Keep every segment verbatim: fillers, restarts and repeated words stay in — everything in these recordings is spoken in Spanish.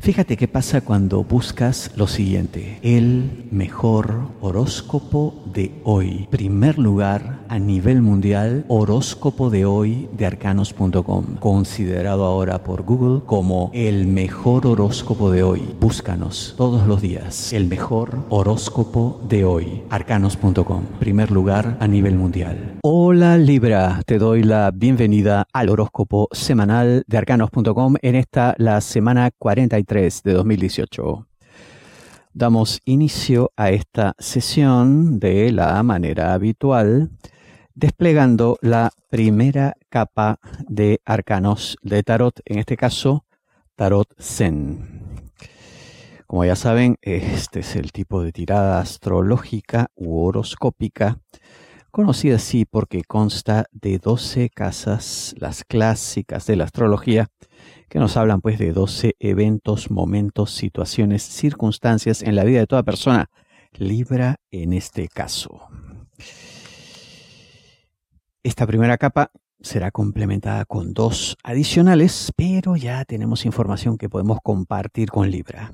Fíjate qué pasa cuando buscas lo siguiente: el mejor horóscopo de hoy. Primer lugar a nivel mundial, horóscopo de hoy de arcanos punto com, considerado ahora por Google como el mejor horóscopo de hoy. Búscanos todos los días. El mejor horóscopo de hoy, arcanos punto com, primer lugar a nivel mundial. Hola Libra, te doy la bienvenida al horóscopo semanal de arcanos punto com en esta, la semana cuarenta y tres de dos mil dieciocho. Damos inicio a esta sesión de la manera habitual, desplegando la primera capa de arcanos de tarot, en este caso Tarot Zen. Como ya saben, este es el tipo de tirada astrológica u horoscópica, conocida así porque consta de doce casas, las clásicas de la astrología, que nos hablan pues de doce eventos, momentos, situaciones, circunstancias en la vida de toda persona, Libra en este caso. Esta primera capa será complementada con dos adicionales, pero ya tenemos información que podemos compartir con Libra.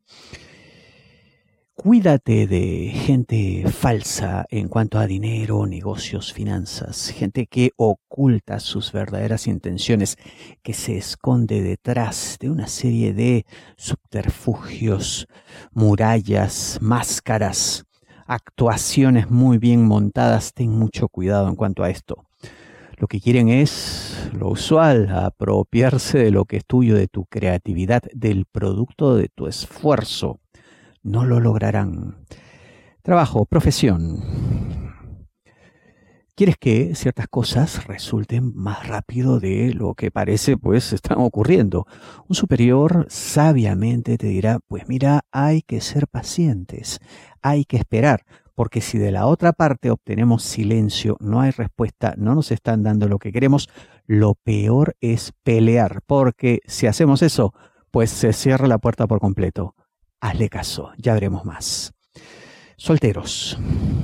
Cuídate de gente falsa en cuanto a dinero, negocios, finanzas, gente que oculta sus verdaderas intenciones, que se esconde detrás de una serie de subterfugios, murallas, máscaras, actuaciones muy bien montadas. Ten mucho cuidado en cuanto a esto. Lo que quieren es lo usual, apropiarse de lo que es tuyo, de tu creatividad, del producto de tu esfuerzo. No lo lograrán. Trabajo, profesión. ¿Quieres que ciertas cosas resulten más rápido de lo que parece, pues, están ocurriendo? Un superior sabiamente te dirá, pues mira, hay que ser pacientes, hay que esperar, porque si de la otra parte obtenemos silencio, no hay respuesta, no nos están dando lo que queremos, lo peor es pelear, porque si hacemos eso, pues se cierra la puerta por completo. Hazle caso, ya veremos más. Solteros.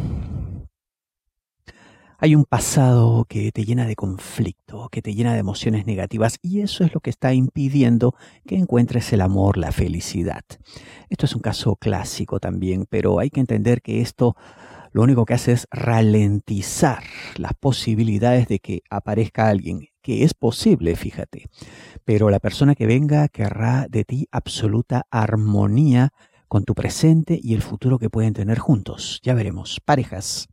Hay un pasado que te llena de conflicto, que te llena de emociones negativas, y eso es lo que está impidiendo que encuentres el amor, la felicidad. Esto es un caso clásico también, pero hay que entender que esto lo único que hace es ralentizar las posibilidades de que aparezca alguien, que es posible, fíjate. Pero la persona que venga querrá de ti absoluta armonía con tu presente y el futuro que pueden tener juntos. Ya veremos. Parejas.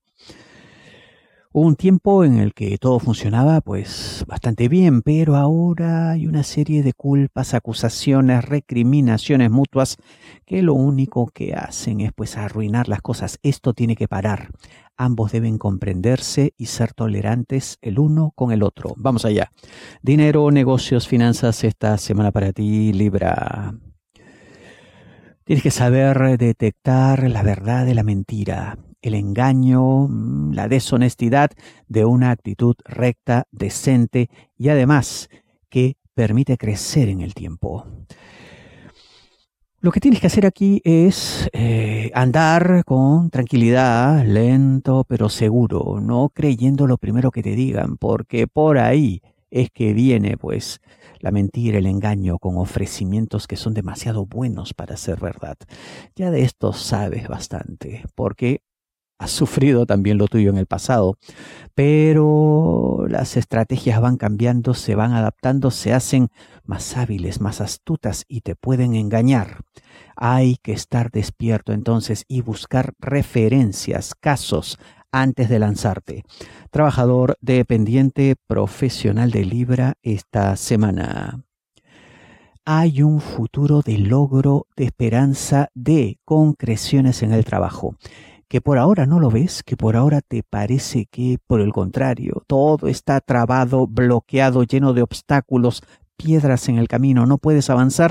Hubo un tiempo en el que todo funcionaba pues bastante bien, pero ahora hay una serie de culpas, acusaciones, recriminaciones mutuas que lo único que hacen es pues arruinar las cosas. Esto tiene que parar. Ambos deben comprenderse y ser tolerantes el uno con el otro. Vamos allá. Dinero, negocios, finanzas, esta semana para ti, Libra. Tienes que saber detectar la verdad de la mentira, el engaño, la deshonestidad de una actitud recta, decente y además que permite crecer en el tiempo. Lo que tienes que hacer aquí es eh, andar con tranquilidad, lento pero seguro, no creyendo lo primero que te digan, porque por ahí es que viene pues la mentira, el engaño, con ofrecimientos que son demasiado buenos para ser verdad. Ya de esto sabes bastante, porque has sufrido también lo tuyo en el pasado, pero las estrategias van cambiando, se van adaptando, se hacen más hábiles, más astutas y te pueden engañar. Hay que estar despierto entonces y buscar referencias, casos, antes de lanzarte. Trabajador, dependiente, profesional de Libra esta semana. Hay un futuro de logro, de esperanza, de concreciones en el trabajo. Que por ahora no lo ves, que por ahora te parece que, por el contrario, todo está trabado, bloqueado, lleno de obstáculos, piedras en el camino, no puedes avanzar.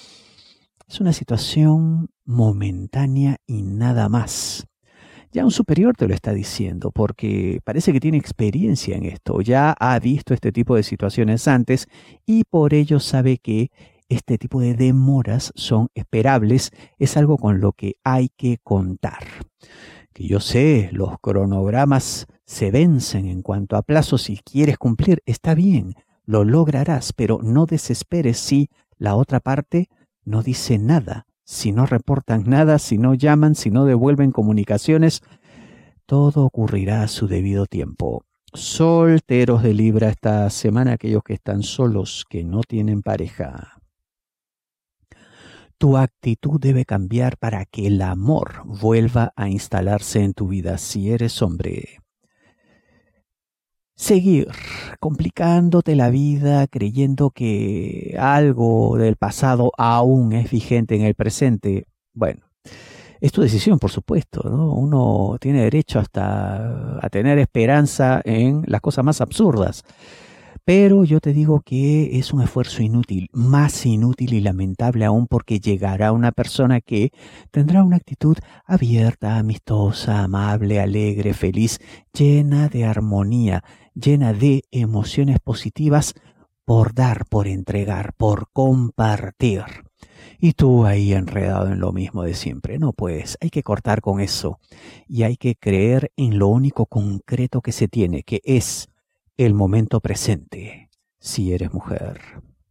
Es una situación momentánea y nada más. Ya un superior te lo está diciendo, porque parece que tiene experiencia en esto, ya ha visto este tipo de situaciones antes y por ello sabe que este tipo de demoras son esperables, es algo con lo que hay que contar. Que yo sé, los cronogramas se vencen en cuanto a plazos. Si quieres cumplir, está bien, lo lograrás, pero no desesperes si la otra parte no dice nada, si no reportan nada, si no llaman, si no devuelven comunicaciones, todo ocurrirá a su debido tiempo. Solteros de Libra esta semana, aquellos que están solos, que no tienen pareja. Tu actitud debe cambiar para que el amor vuelva a instalarse en tu vida si eres hombre. Seguir complicándote la vida creyendo que algo del pasado aún es vigente en el presente. Bueno, es tu decisión, por supuesto, ¿no? Uno tiene derecho hasta a tener esperanza en las cosas más absurdas. Pero yo te digo que es un esfuerzo inútil, más inútil y lamentable aún, porque llegará una persona que tendrá una actitud abierta, amistosa, amable, alegre, feliz, llena de armonía, llena de emociones positivas por dar, por entregar, por compartir. Y tú ahí enredado en lo mismo de siempre. No puedes, hay que cortar con eso y hay que creer en lo único concreto que se tiene, que es el momento presente, si eres mujer.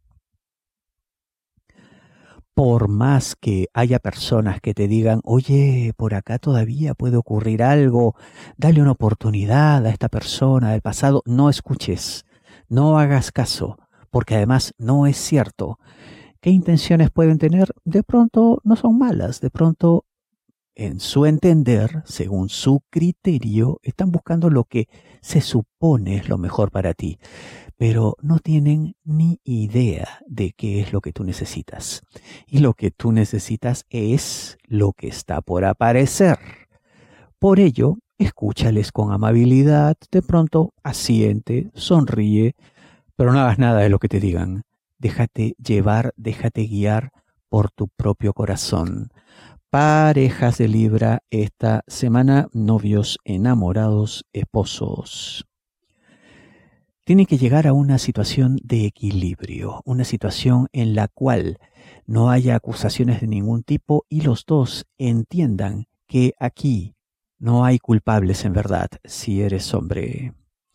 Por más que haya personas que te digan, oye, por acá todavía puede ocurrir algo, dale una oportunidad a esta persona del pasado, no escuches, no hagas caso, porque además no es cierto. ¿Qué intenciones pueden tener? De pronto no son malas, de pronto en su entender, según su criterio, están buscando lo que se supone es lo mejor para ti, pero no tienen ni idea de qué es lo que tú necesitas. Y lo que tú necesitas es lo que está por aparecer. Por ello, escúchales con amabilidad, de pronto asiente, sonríe, pero no hagas nada de lo que te digan. Déjate llevar, déjate guiar por tu propio corazón. Parejas de Libra esta semana, novios, enamorados, esposos. Tienen que llegar a una situación de equilibrio, una situación en la cual no haya acusaciones de ningún tipo y los dos entiendan que aquí no hay culpables en verdad, si eres hombre.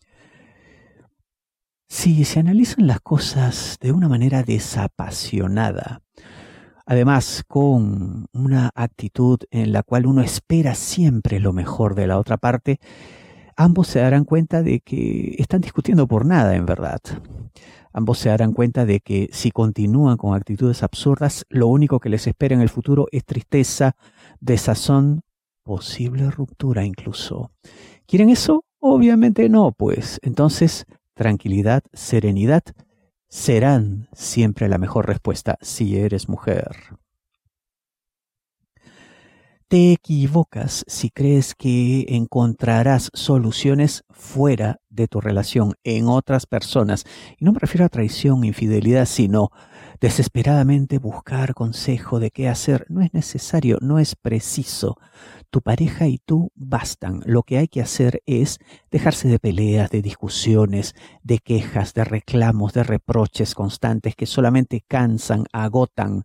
Si se analizan las cosas de una manera desapasionada, además, con una actitud en la cual uno espera siempre lo mejor de la otra parte, ambos se darán cuenta de que están discutiendo por nada, en verdad. Ambos se darán cuenta de que si continúan con actitudes absurdas, lo único que les espera en el futuro es tristeza, desazón, posible ruptura incluso. ¿Quieren eso? Obviamente no, pues. Entonces, tranquilidad, serenidad, serán siempre la mejor respuesta si eres mujer. Te equivocas si crees que encontrarás soluciones fuera de tu relación, en otras personas. Y no me refiero a traición, infidelidad, sino desesperadamente buscar consejo de qué hacer. No es necesario, no es preciso. Tu pareja y tú bastan. Lo que hay que hacer es dejarse de peleas, de discusiones, de quejas, de reclamos, de reproches constantes que solamente cansan, agotan,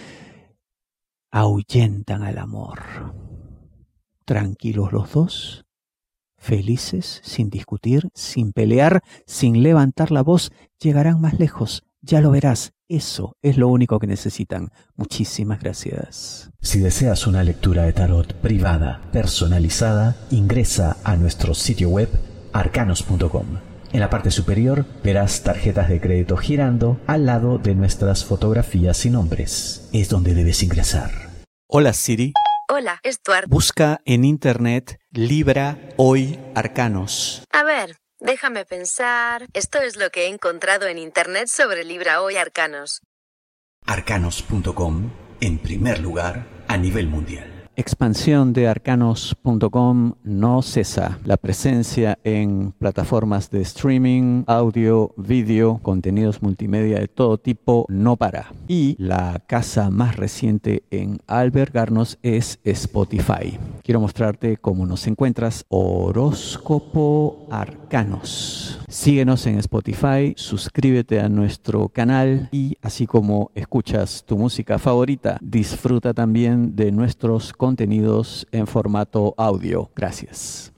ahuyentan al amor. Tranquilos los dos, felices, sin discutir, sin pelear, sin levantar la voz, llegarán más lejos. Ya lo verás. Eso es lo único que necesitan. Muchísimas gracias. Si deseas una lectura de tarot privada, personalizada, ingresa a nuestro sitio web arcanos punto com. En la parte superior verás tarjetas de crédito girando al lado de nuestras fotografías y nombres. Es donde debes ingresar. Hola Siri. Hola, Stuart. Busca en internet Libra Hoy Arcanos. A ver. Déjame pensar. Esto es lo que he encontrado en internet sobre Libra Hoy Arcanos. arcanos punto com, en primer lugar a nivel mundial. Expansión de arcanos punto com no cesa. La presencia en plataformas de streaming, audio, vídeo, contenidos multimedia de todo tipo no para. Y la casa más reciente en albergarnos es Spotify. Quiero mostrarte cómo nos encuentras. Horóscopo Arcanos. Síguenos en Spotify, suscríbete a nuestro canal y así como escuchas tu música favorita, disfruta también de nuestros contenidos en formato audio. Gracias.